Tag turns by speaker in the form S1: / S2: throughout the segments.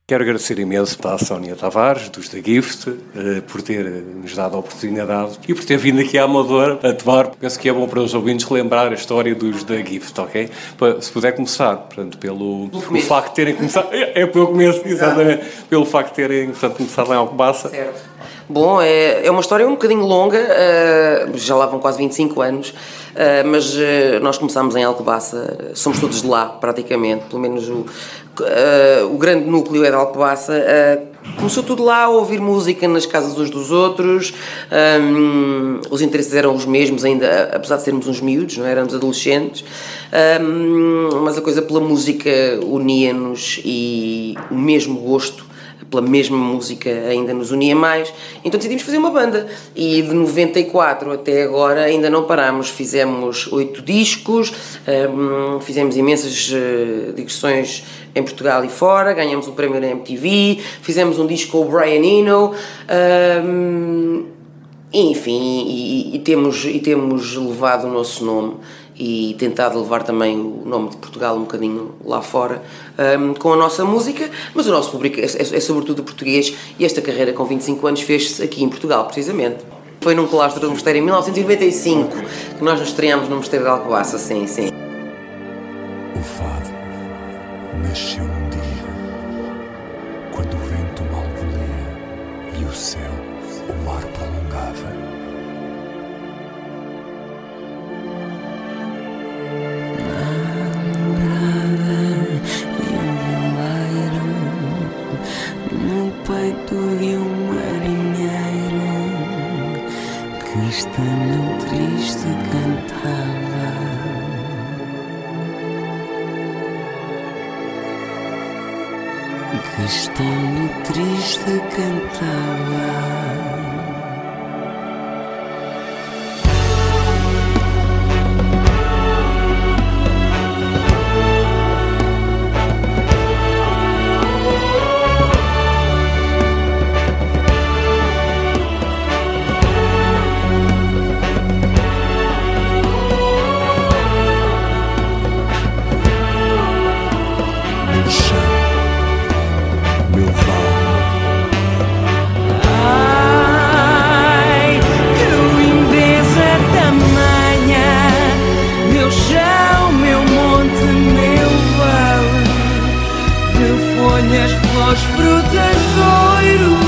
S1: Quero agradecer imenso à Sónia Tavares, dos The Gift, por ter-nos dado a oportunidade e por ter vindo aqui à Amadora a tomar. Penso que é bom para os ouvintes relembrar a história dos The Gift, ok? Se puder começar, portanto, pelo facto de terem começado... É pelo começo, exatamente. Pelo facto de terem, portanto, começado em Alcobaça.
S2: Certo. Bom, é uma história um bocadinho longa, já lá vão quase 25 anos, mas nós começámos em Alcobaça, somos todos de lá, praticamente, pelo menos o grande núcleo é de Alcobaça. Começou tudo lá a ouvir música nas casas uns dos outros, os interesses eram os mesmos ainda, apesar de sermos uns miúdos, não éramos adolescentes, mas a coisa pela música unia-nos e o mesmo gosto pela mesma música ainda nos unia mais, então decidimos fazer uma banda e de 94 até agora ainda não parámos, fizemos 8 discos, fizemos imensas digressões em Portugal e fora, ganhamos um prémio na MTV, fizemos um disco com o Brian Eno, enfim, e temos levado o nosso nome e tentado levar também o nome de Portugal um bocadinho lá fora com a nossa música, mas o nosso público é sobretudo português e esta carreira com 25 anos fez-se aqui em Portugal, precisamente. Foi num claustro do Mosteiro em 1995 que nós nos estreámos no Mosteiro de Alcobaça, sim.
S3: O fado nasceu um dia, quando o vento mal volia e o céu, o mar prolongava.
S4: Peito de um marinheiro que estando triste cantava. Que estando triste cantava. Flores, frutas, ouro.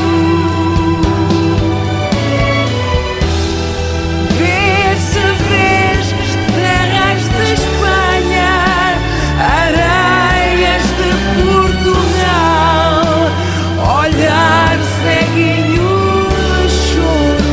S4: Vê-se, terras de Espanha, areias de Portugal, olhar ceguinho de choro.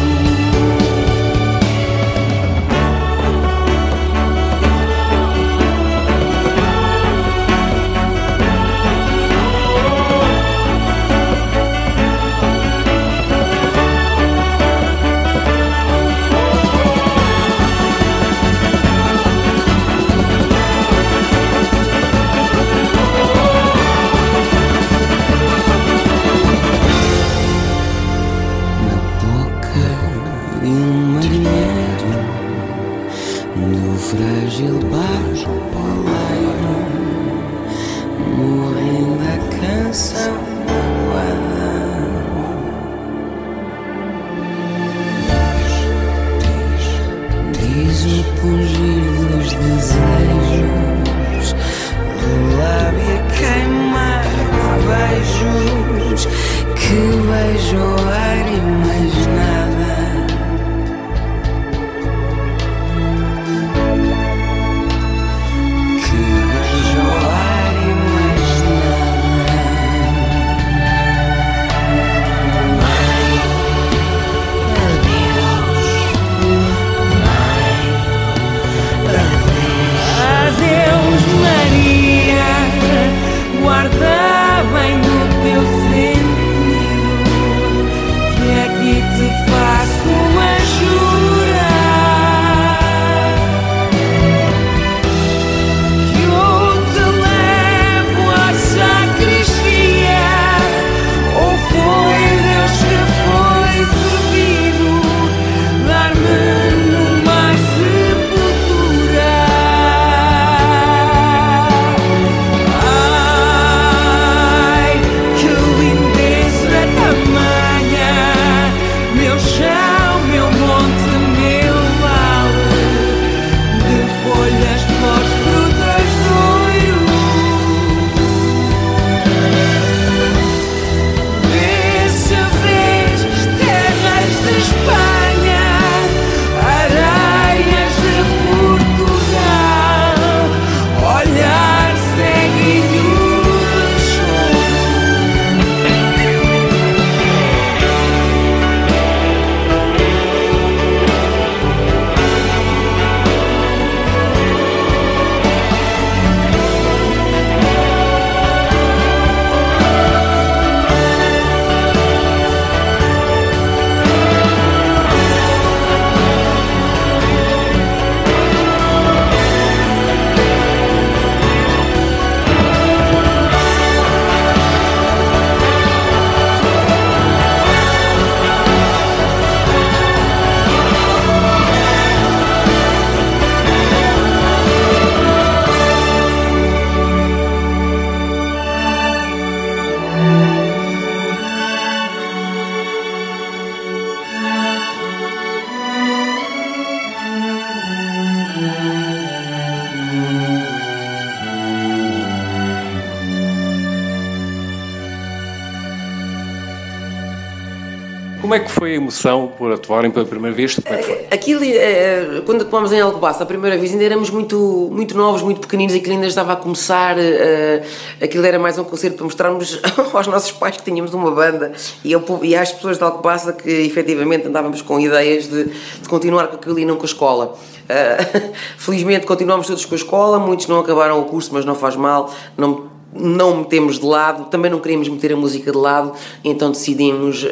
S4: Frágil barco poleiro, morrendo a canção magoada. Diz o pungir dos desejos, do lábio a queimar beijos, que beijo o ar e mais nada. Guarda bem no teu sentido, que aqui te faço uma jurar que eu te levo à sacristia, ou foi Deus que foi servido dar-me numa sepultura.
S1: Como é que foi a emoção por atuarem pela primeira vez? Como é que foi?
S2: Aquilo, quando atuámos em Alcobaça a primeira vez, ainda éramos muito, muito novos, muito pequeninos, aquilo ainda estava a começar, aquilo era mais um concerto para mostrarmos aos nossos pais que tínhamos uma banda e às pessoas de Alcobaça que efetivamente andávamos com ideias de continuar com aquilo e não com a escola. Felizmente continuamos todos com a escola, muitos não acabaram o curso, mas não faz mal, não metemos de lado, também não queríamos meter a música de lado, então decidimos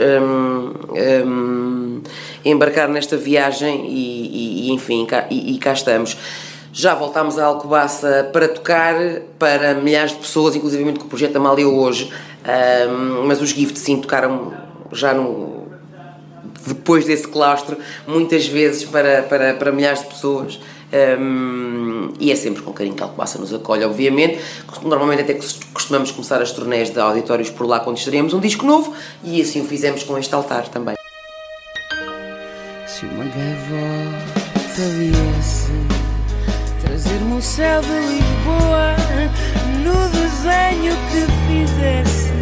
S2: embarcar nesta viagem e enfim, cá estamos. Já voltámos a Alcobaça para tocar para milhares de pessoas, inclusive com o Projeto Amália hoje, mas os Gift sim tocaram já depois desse claustro, muitas vezes para milhares de pessoas. E é sempre com carinho que a Alcobaça nos acolhe, obviamente. Normalmente até costumamos começar as turnés de auditórios por lá quando estaremos um disco novo, e assim o fizemos com este altar também.
S4: Se uma gaivota viesse trazer-me o céu de Lisboa no desenho que fizesse,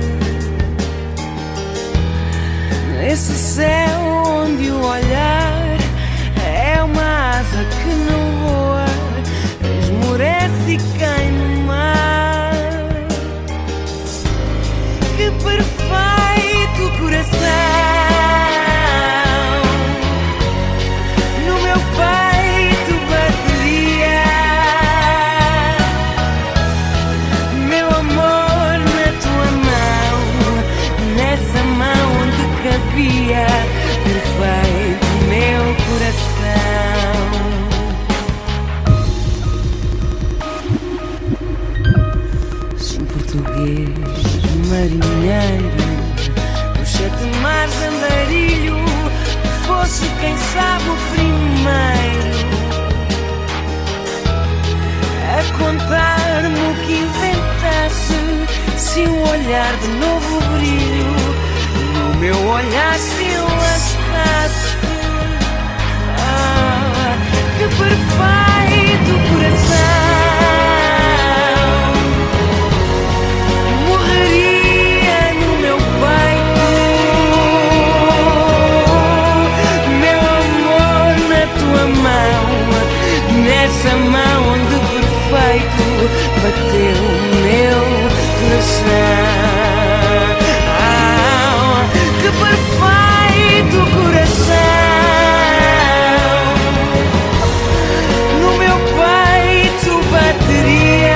S4: esse céu onde o olhar é uma asa que não voa, esmorece e cai no mar. Que perfeito coração no meu peito bateria, meu amor na tua mão, nessa mão onde cabia perfeito meu coração. Se um português marinheiro dos 7 mares andarilho fosse, quem sabe, o primeiro a contar-me o que inventasse, se um olhar de novo brilho no meu olhar se enlaçasse. Que perfeito coração morreria no meu peito, meu amor na tua mão, nessa mão onde perfeito bateu o meu coração. Que perfeito coração no meu peito bateria,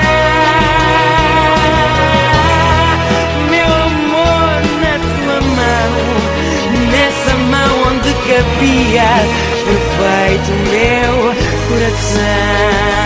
S4: meu amor na tua mão, nessa mão onde cabia perfeito meu coração.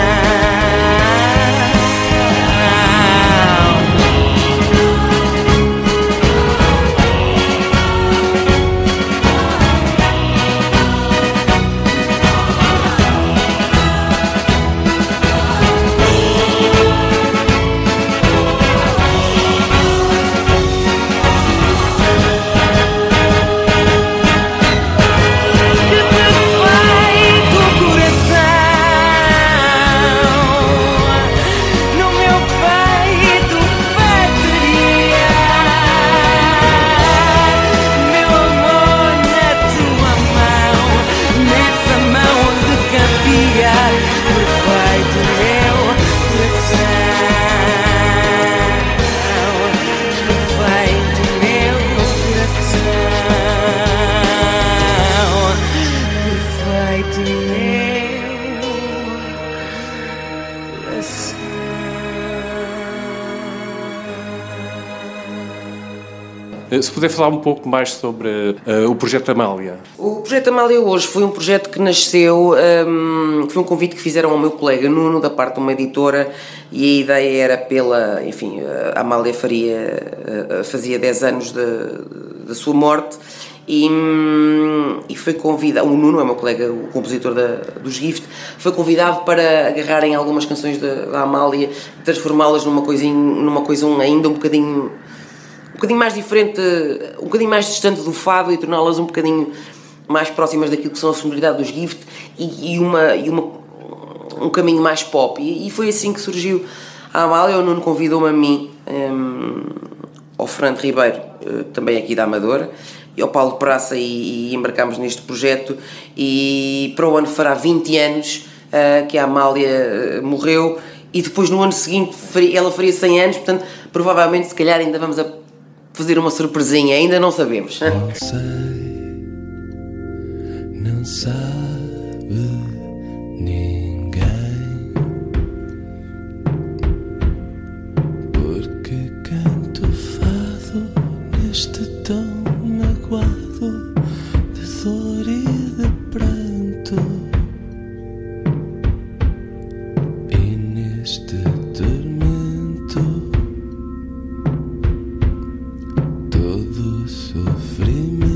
S1: Se puder falar um pouco mais sobre o Projeto Amália.
S2: O Projeto Amália hoje foi um projeto que nasceu, foi um convite que fizeram ao meu colega Nuno, da parte de uma editora, e a ideia era a Amália fazia 10 anos da sua morte, e foi convidado, o Nuno é o meu colega, o compositor dos Gift, foi convidado para agarrarem algumas canções da Amália, transformá-las numa coisa ainda um bocadinho mais diferente, um bocadinho mais distante do fado, e torná-las um bocadinho mais próximas daquilo que são a sonoridade dos Gift e um caminho mais pop. E foi assim que surgiu a Amália. O Nuno convidou-me a mim, ao Fernando Ribeiro, também aqui da Amadora, ao Paulo Praça e embarcámos neste projeto, e para o ano fará 20 anos que a Amália morreu, e depois no ano seguinte ela faria 100 anos, portanto provavelmente se calhar ainda vamos a fazer uma surpresinha, ainda não sabemos.
S3: Não sei, não sabe ninguém, porque canto fado neste tom magoado de dor e de pranto, e neste tormento todo sofrimento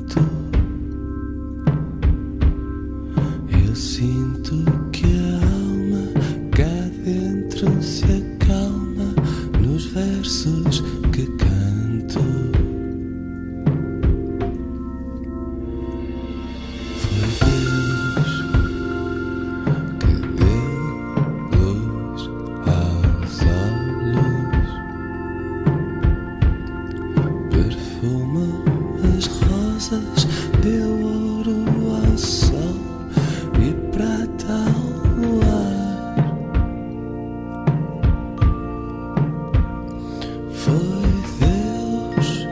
S3: eu sinto que a alma cá dentro se acalma nos versos que canto. Foi Deus que deu luz aos olhos, perfumou as rosas, deu ouro ao sol e prata ao luar. Foi Deus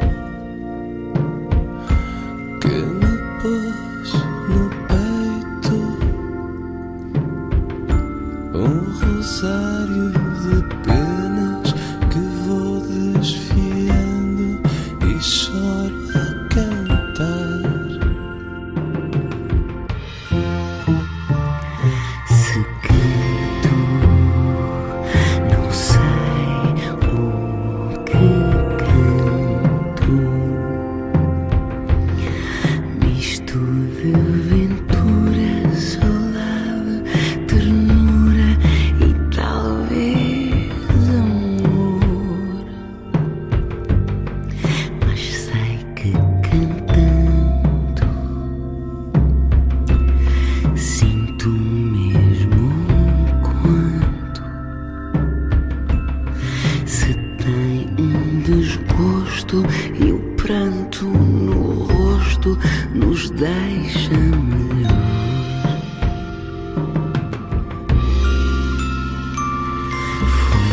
S3: que me pôs no peito rosário de penas que vou desfiando e choro a cantar.
S4: Se canto, não sei o que canto, misto de ventura, saudade, ternura e talvez amor, mas sei que cantando sinto mesmo quanto se tem desgosto e o pranto no rosto nos deixa melhor. Foi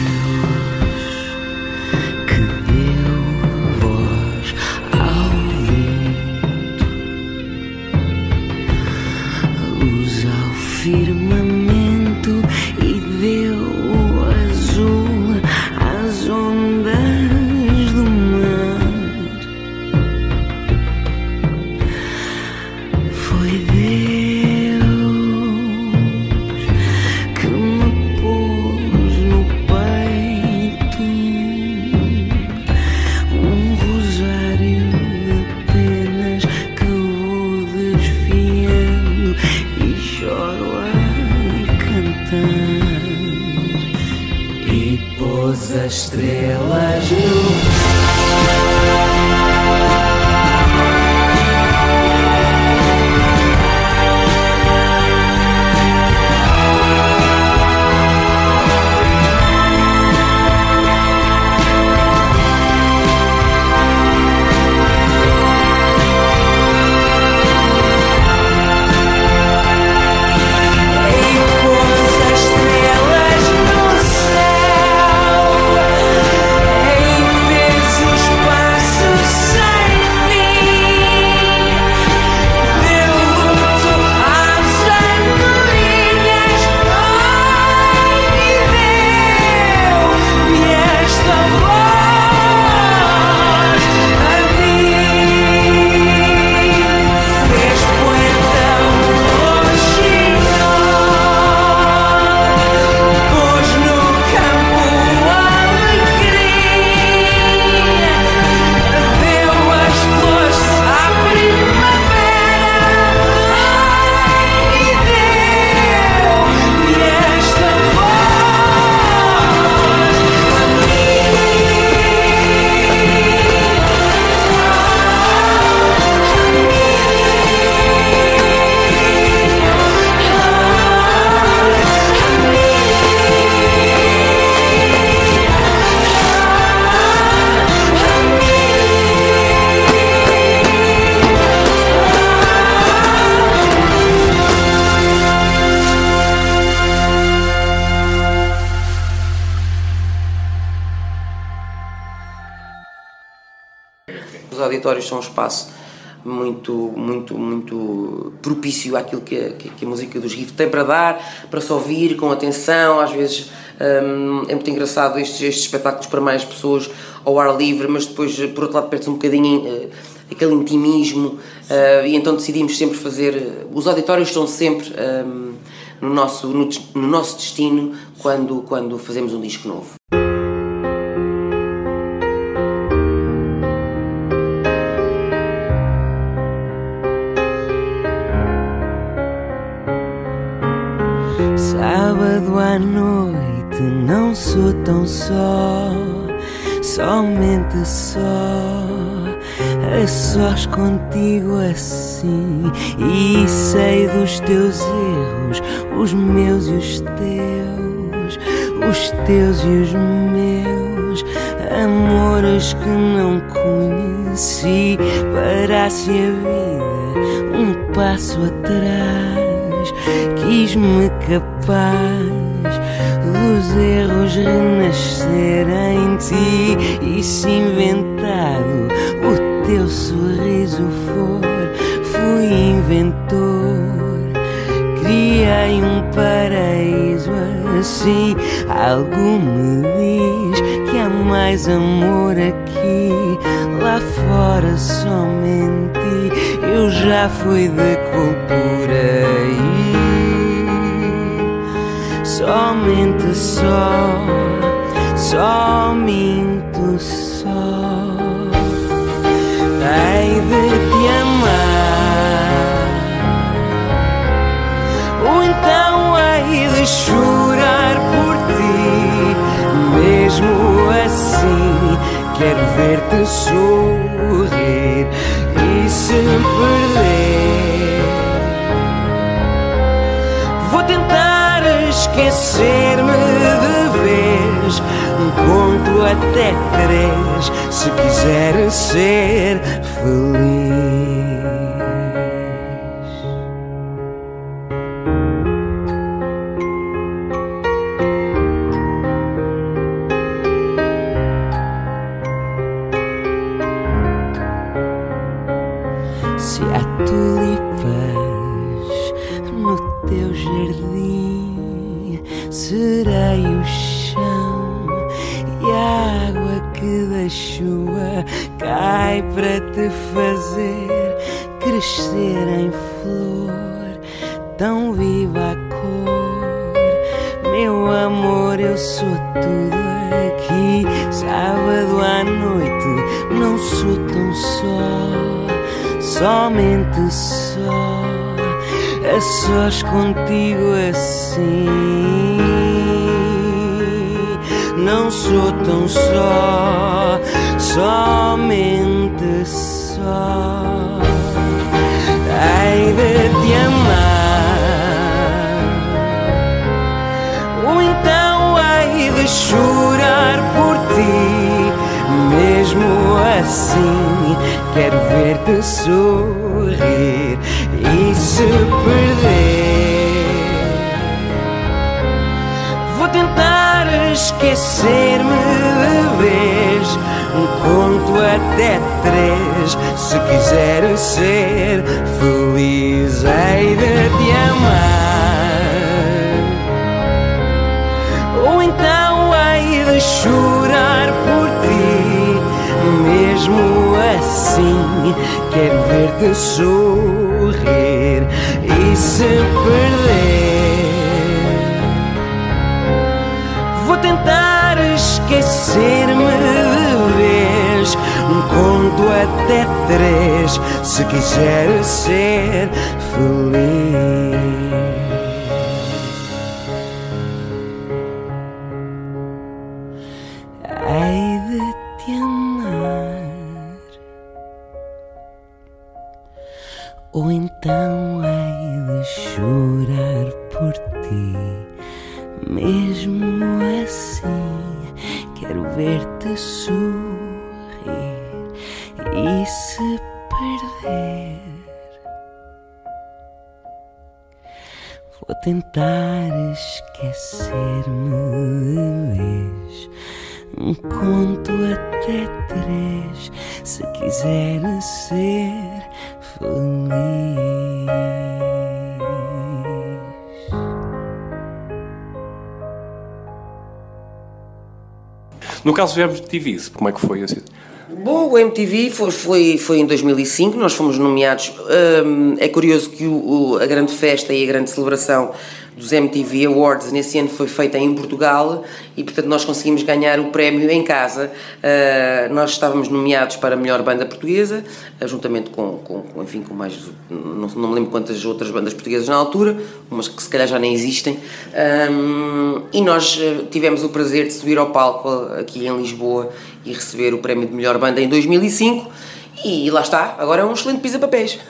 S4: Deus que deu voz ao vento, luz ao firmamento e deu o azul às ondas do mar. Foi Deus que me pôs no peito rosário de penas que vou desfiando e choro a cantar, e pôs as estrelas no céu
S2: os auditórios são um espaço muito propício àquilo que a música dos GIFT tem para dar, para se ouvir com atenção. Às vezes é muito engraçado estes espetáculos para mais pessoas ao ar livre, mas depois, por outro lado, perde-se um bocadinho aquele intimismo, e então decidimos sempre fazer... Os auditórios estão sempre no nosso destino quando fazemos um disco novo.
S4: Sábado à noite não sou tão só, somente só, a sós contigo assim. E sei dos teus erros, os meus e os teus e os meus, amores que não conheci. Parasse a vida um passo atrás, quis-me capaz dos erros renascer em ti. E se inventado o teu sorriso for, fui inventor, criei um paraíso assim. Algo me diz que há mais amor aqui, lá fora somente eu já fui de cultura. Somente só minto só. Hei de te amar, ou então hei de chorar por ti. Mesmo assim quero ver-te sorrir. E se perder, vou tentar esquecer-me de vez. Conto até 3 se quiser ser feliz. Se há tulipas no teu jardim, serei o chão e a água que da chuva cai para te fazer crescer em flor, tão viva a cor. Meu amor, eu sou tudo aqui. Sábado à noite não sou tão só, somente só, a sós contigo assim. Não sou tão só, somente só. Hei de te amar, ou então hei de chorar por ti. Mesmo assim quero ver-te sorrir. E se perder, vou tentar esquecer-me de vez. Conto até 3 se quiser ser feliz. Hei de te amar, ou então hei de chorar por ti. Mesmo assim quero ver-te sorrir. E se perder, vou tentar esquecer-me de vez. Conto até 3 se quiser ser feliz. Hei de te amar, ou então hei de chorar por ti. Mesmo assim quero ver-te sorrir. E se perder, vou tentar esquecer-me de vez. conto até 3 se quiser ser feliz.
S1: No caso do MTV, como é que foi assim?
S2: Bom, o MTV foi em 2005, nós fomos nomeados. É curioso que a grande festa e a grande celebração dos MTV Awards nesse ano foi feita em Portugal e, portanto, nós conseguimos ganhar o prémio em casa. Nós estávamos nomeados para a melhor banda portuguesa, juntamente com mais, não me lembro quantas outras bandas portuguesas na altura, umas que se calhar já nem existem, e nós tivemos o prazer de subir ao palco aqui em Lisboa e receber o prémio de melhor banda em 2005 e lá está, agora é um excelente pisa-papéis.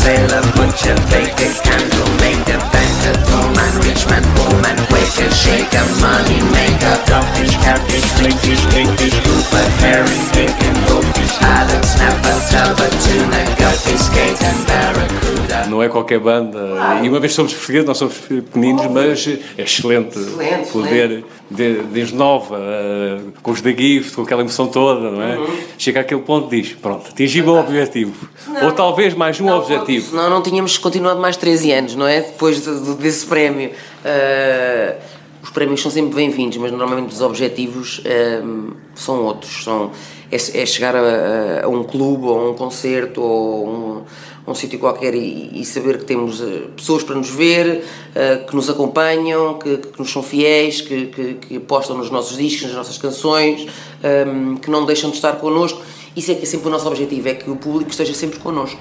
S5: sailor, butcher, baker, candle maker, banker, doorman, rich man, poor man, waiter, shaker, money maker, dogfish, catfish, crayfish, kingfish, grouper, herring, bacon, goldfish, island, snapper, talbot, tuna, guppy, skate and barracuda.
S1: Não é qualquer banda, e uma vez somos portugueses, nós somos pequeninos, mas é excelente poder, desde nova, com os da Gift, com aquela emoção toda, não é? Chega àquele ponto e diz, pronto, atingi o meu objetivo. Ou talvez mais um objetivo.
S2: Senão não tínhamos continuado mais 13 anos, não é? Depois desse prémio. Os prémios são sempre bem-vindos, mas normalmente os objetivos são outros. É chegar a um clube, ou a um concerto, ou um sítio qualquer e saber que temos pessoas para nos ver, que nos acompanham, que nos são fiéis, que apostam nos nossos discos, nas nossas canções, que não deixam de estar connosco. Isso é que é sempre o nosso objetivo, é que o público esteja sempre connosco.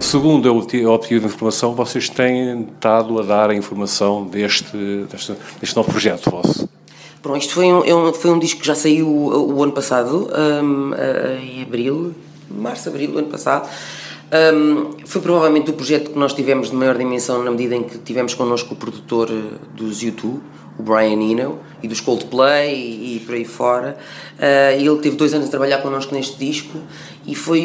S1: segundo eu obtive informação, vocês têm estado a dar a informação deste novo projeto vosso.
S2: Pronto, isto foi um disco que já saiu o ano passado, em abril, março, abril do ano passado. Foi provavelmente o projeto que nós tivemos de maior dimensão, na medida em que tivemos connosco o produtor dos U2, o Brian Eno, e dos Coldplay e por aí fora. Ele teve 2 anos a trabalhar connosco neste disco e foi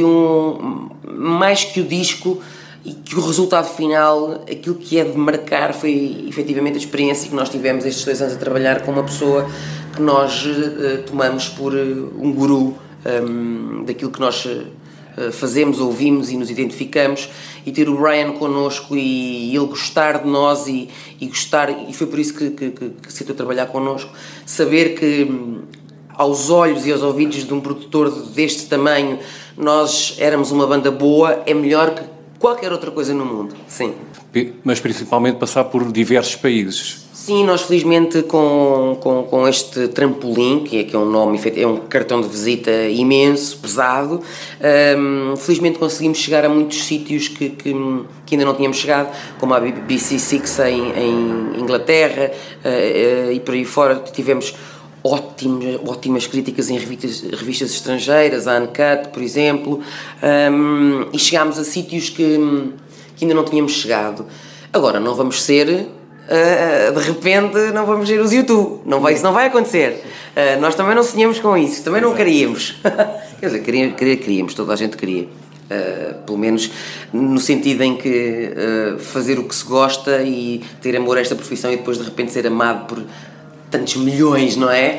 S2: mais que o disco e que o resultado final, aquilo que é de marcar, foi efetivamente a experiência que nós tivemos estes 2 anos a trabalhar com uma pessoa que nós tomamos por um guru daquilo que nós fazemos, ouvimos e nos identificamos, e ter o Brian connosco e ele gostar de nós e gostar, e foi por isso que aceitou trabalhar connosco, saber que aos olhos e aos ouvidos de um produtor deste tamanho nós éramos uma banda boa, é melhor que qualquer outra coisa no mundo, sim.
S1: Mas principalmente passar por diversos países.
S2: Sim, nós felizmente com este trampolim, que é um nome, é um cartão de visita imenso, pesado, felizmente conseguimos chegar a muitos sítios que ainda não tínhamos chegado, como a BBC Six em Inglaterra, e por aí fora tivemos ótimas críticas em revistas estrangeiras, a Uncut, por exemplo, e chegámos a sítios que ainda não tínhamos chegado. Agora, não vamos ser... de repente não vamos ver os U2, isso não vai acontecer. Nós também não sonhamos com isso, também não queríamos. Quer dizer, queríamos, toda a gente queria, pelo menos no sentido em que fazer o que se gosta e ter amor a esta profissão e depois de repente ser amado por tantos milhões, não é?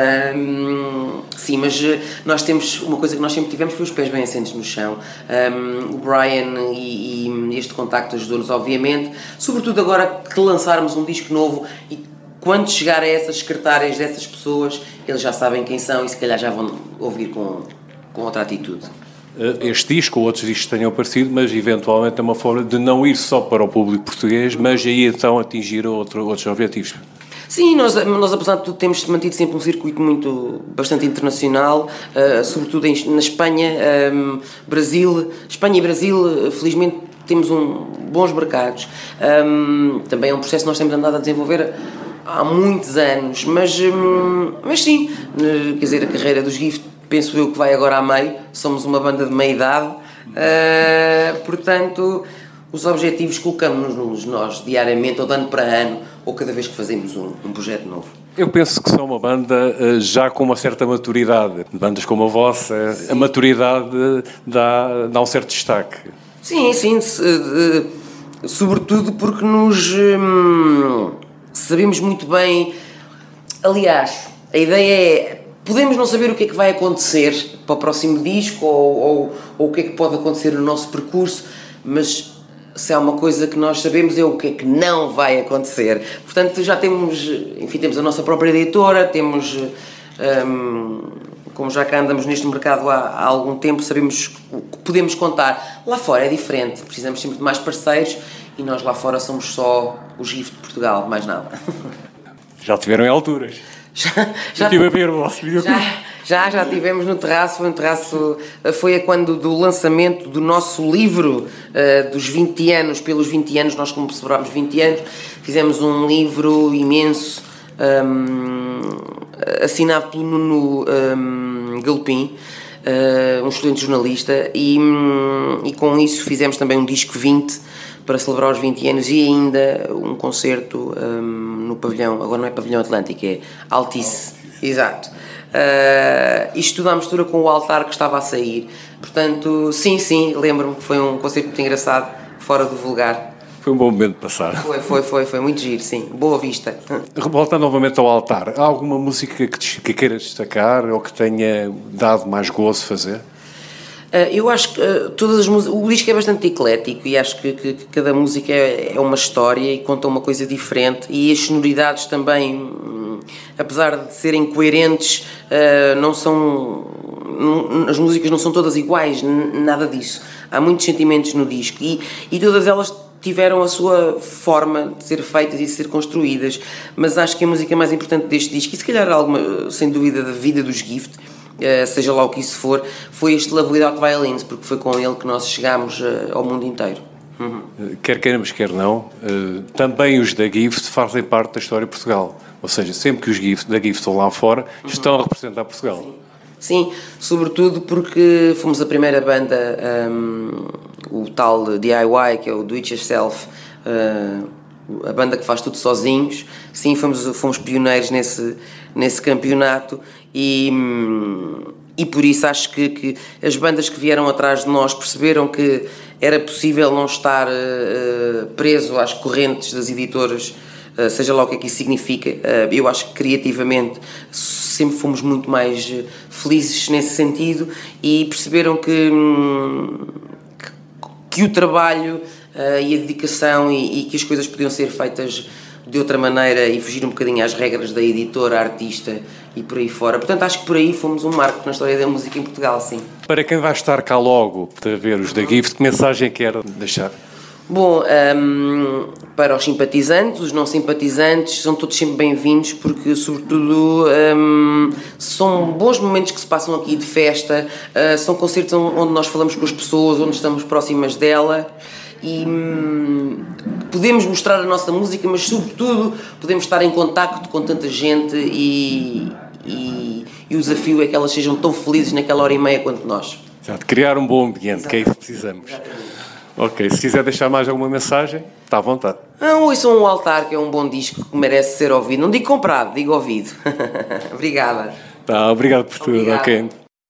S2: Sim, mas nós temos uma coisa que nós sempre tivemos, foi os pés bem assentes no chão. O Brian e este contacto ajudou-nos, obviamente, sobretudo agora que lançarmos um disco novo e quando chegar a essas secretárias dessas pessoas, eles já sabem quem são e se calhar já vão ouvir com outra atitude.
S1: Este disco ou outros discos tenham aparecido, mas eventualmente é uma forma de não ir só para o público português, mas aí então atingir outros objetivos.
S2: Sim, nós apesar de tudo temos mantido sempre um circuito bastante internacional, sobretudo na Espanha, Espanha e Brasil, felizmente temos bons mercados. Também é um processo que nós temos andado a desenvolver há muitos anos, mas sim, quer dizer, a carreira dos Gift penso eu que vai agora a meio, somos uma banda de meia idade, portanto os objetivos colocamos-nos nós diariamente ou de ano para ano ou cada vez que fazemos um projeto novo.
S1: Eu penso que são uma banda já com uma certa maturidade. Bandas como a vossa, a maturidade dá um certo destaque.
S2: Sim, sobretudo porque nos sabemos muito bem. Aliás, a ideia é, podemos não saber o que é que vai acontecer para o próximo disco ou o que é que pode acontecer no nosso percurso, mas se há uma coisa que nós sabemos é o que é que não vai acontecer. Portanto, já temos a nossa própria editora, como já cá andamos neste mercado há algum tempo, sabemos o que podemos contar. Lá fora é diferente, precisamos sempre de mais parceiros e nós lá fora somos só os Gift de Portugal, mais nada.
S1: Já tiveram em alturas. Já tive a ver o vosso vídeo.
S2: Já tivemos no terraço, foi quando do lançamento do nosso livro dos 20 anos, pelos 20 anos, nós como celebrámos 20 anos, fizemos um livro imenso, assinado pelo Nuno Galopim, um excelente jornalista, e com isso fizemos também um disco 20 para celebrar os 20 anos e ainda um concerto no pavilhão, agora não é pavilhão Atlântico, é Altice, exato. Isto tudo à mistura com o altar que estava a sair, portanto, sim, lembro-me que foi um concerto muito engraçado, fora do vulgar.
S1: Foi um bom momento de passar.
S2: Foi muito giro, sim, boa vista.
S1: Voltando novamente ao altar, há alguma música que queira destacar ou que tenha dado mais gozo fazer?
S2: Eu acho que todas as músicas, o disco é bastante eclético e acho que cada música é uma história e conta uma coisa diferente, e as sonoridades também, apesar de serem coerentes, as músicas não são todas iguais, nada disso. Há muitos sentimentos no disco e todas elas tiveram a sua forma de ser feitas e de ser construídas, mas acho que a música mais importante deste disco, e se calhar alguma, sem dúvida, da vida dos Gift, seja lá o que isso for, foi este Love Without Violins, porque foi com ele que nós chegámos ao mundo inteiro.
S1: Quer queiramos, quer não, também os da Gift fazem parte da história de Portugal. Ou seja, sempre que os da Gift estão lá fora, estão a representar Portugal.
S2: Sim, sobretudo porque fomos a primeira banda, o tal DIY, que é o Do It Yourself, a banda que faz tudo sozinhos. Sim, fomos pioneiros nesse campeonato e por isso acho que as bandas que vieram atrás de nós perceberam que era possível não estar preso às correntes das editoras, seja lá o que é que isso significa. Eu acho que criativamente sempre fomos muito mais felizes nesse sentido e perceberam que o trabalho e a dedicação e que as coisas podiam ser feitas de outra maneira e fugir um bocadinho às regras da editora, artista e por aí fora. Portanto, acho que por aí fomos um marco na história da música em Portugal, sim.
S1: Para quem vai estar cá logo para ver os da Gift, que mensagem quer deixar?
S2: Bom, para os simpatizantes, os não simpatizantes, são todos sempre bem-vindos porque, sobretudo, são bons momentos que se passam aqui de festa, são concertos onde nós falamos com as pessoas, onde estamos próximas dela e podemos mostrar a nossa música, mas, sobretudo, podemos estar em contacto com tanta gente e o desafio é que elas sejam tão felizes naquela hora e meia quanto nós.
S1: Exato, criar um bom ambiente, que é isso que precisamos.
S2: Exatamente.
S1: Ok, se quiser deixar mais alguma mensagem, está à vontade.
S2: Ouçam o Altar, que é um bom disco que merece ser ouvido. Não digo comprado, digo ouvido. Obrigada.
S1: Tá, obrigado por tudo.
S2: Obrigado.
S1: Ok.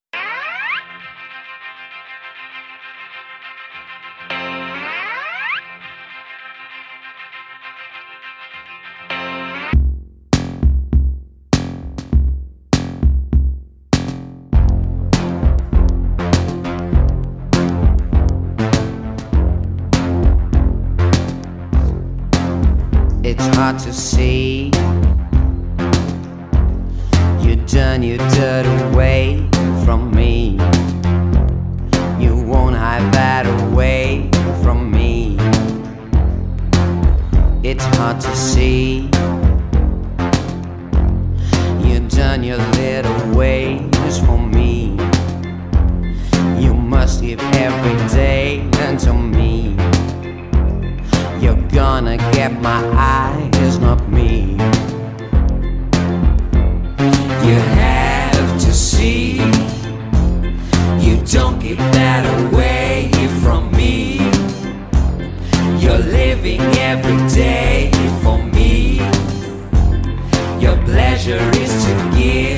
S4: It's hard to see. You've done your dirt away from me. You won't hide that away from me. It's hard to see. You've done your little ways for me. You must give every day unto me. You're gonna get my eyes, not me. You have to see. You don't get that away from me. You're living every day for me. Your pleasure is to give.